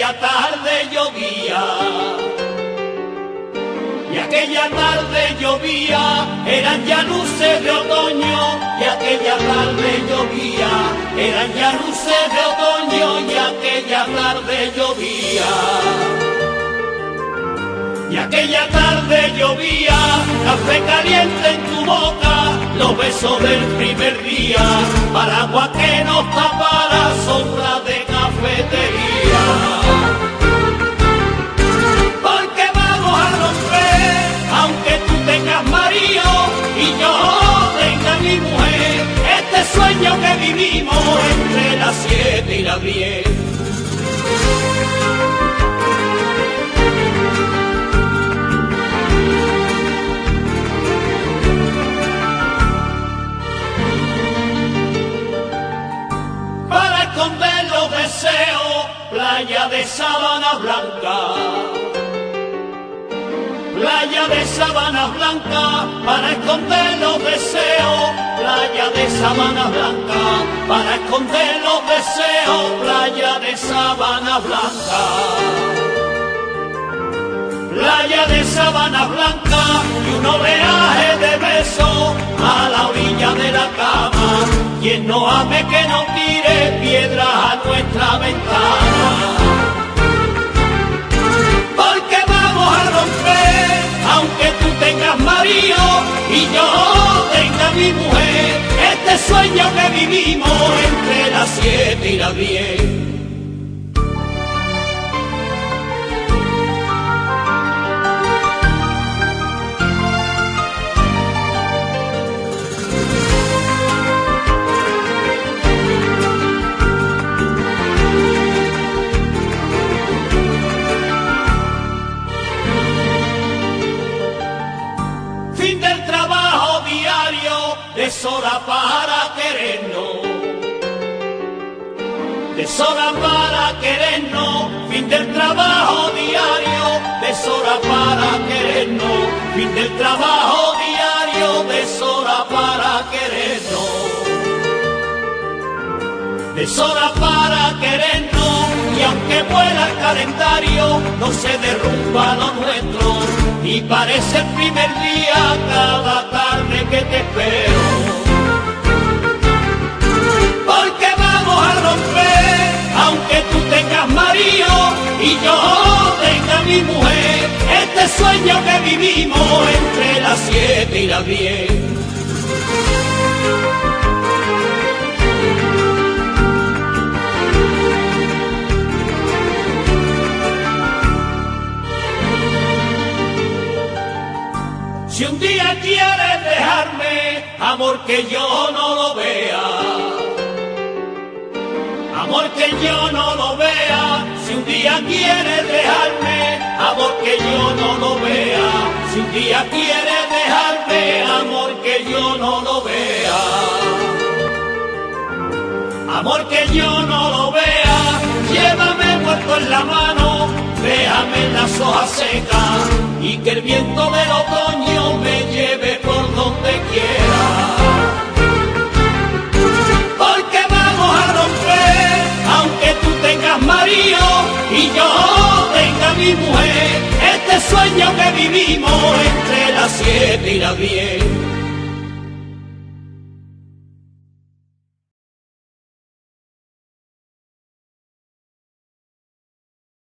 aquella tarde llovía, y aquella tarde llovía, eran ya luces de otoño, y aquella tarde llovía, eran ya luces de otoño, y aquella tarde llovía. Y aquella tarde llovía, café caliente en tu boca, los besos del primer día, paraguas que nos tapara, sombra de cafetería. Porque vamos a romper, aunque tú tengas marido y yo tenga mi mujer, este sueño que vivimos entre las 7 y las 10. Esconder los deseos, playa de sábana blanca, playa de sábana blanca, para esconder los deseos, playa de sábana blanca, para esconder los deseos, playa de sábana blanca. Playa de sábana blanca y un oleaje de besos a la orilla de la cama. Quien no ame que no tire piedras a nuestra ventana. Porque vamos a romper, aunque tú tengas marido y yo tenga mi mujer, este sueño que vivimos entre las 7 y las 10. Fin del trabajo diario, deshora para querernos, deshora para querernos. Fin del trabajo diario, deshora para querernos. Fin del trabajo diario, deshora para querernos, deshora para querernos. Y aunque vuela el calendario, no se derrumba lo nuestro, y parece el primer día cada tarde que te espero. Porque vamos a romper, aunque tú tengas marido y yo tenga mi mujer, este sueño que vivimos entre las 7 y las 10. Si un día quieres dejarme, amor, que yo no lo vea, amor, que yo no lo vea. Si un día quieres dejarme, amor, que yo no lo vea. Si un día quieres dejarme, amor, que yo no lo vea, amor, que yo no lo vea. Llévame muerto en la mano, déjame en las hojas secas, y que el viento del otoño me lleve por donde quiera. Porque vamos a romper, aunque tú tengas marido y yo tenga mi mujer, este sueño que vivimos entre las 7 y las 10.